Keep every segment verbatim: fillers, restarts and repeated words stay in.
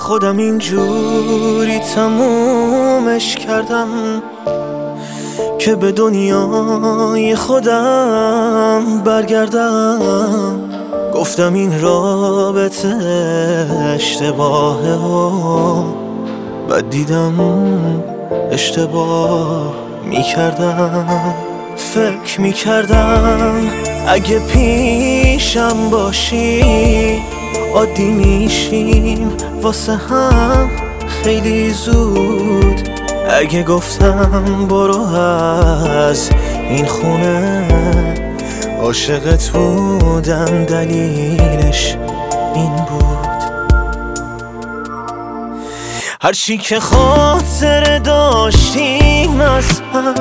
خودم اینجوری تمومش کردم که به دنیای خودم برگردم. گفتم این رابطه اشتباهه و بعد دیدم اشتباه میکردم. فکر میکردم اگه پیشم باشی عادی میشیم واسه هم خیلی زود. اگه گفتم برو از این خونه عاشقت بودم دلیلش این بود. هرچی که خاطر داشتیم از هم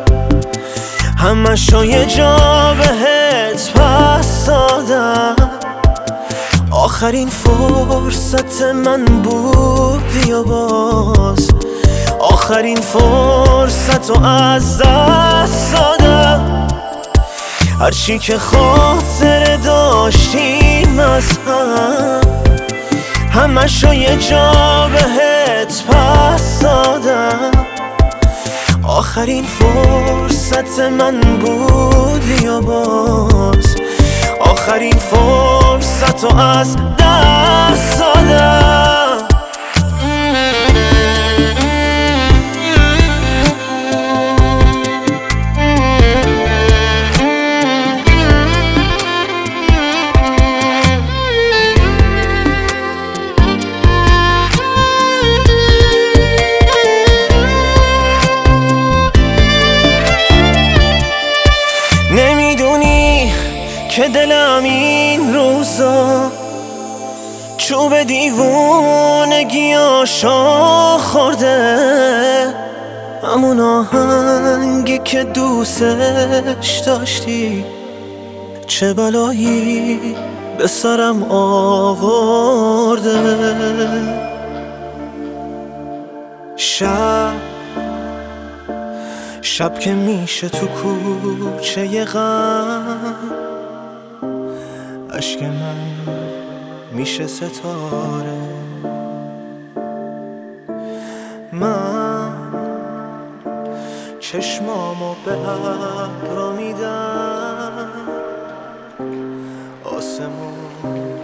همشو یه جا بهت پس دادم. آخرین فرصت من بودی و باز آخرین فرصت رو از دست دادم. هرچی که خاطر داشتیم از هم همشو یه جا بهت پس دادم. آخرین فرصت من بودی و باز آخرین فرصت رو از دست دادم. نمیدونی که دلم این روزا چوب دیوونگی آشا خورده. همون آهنگی که دوستش داشتی چه بلایی به سرم آورده. شب شب که میشه تو کوچه غم عشق من میشه ستاره. من چشمامو به ابرا میدم آسمون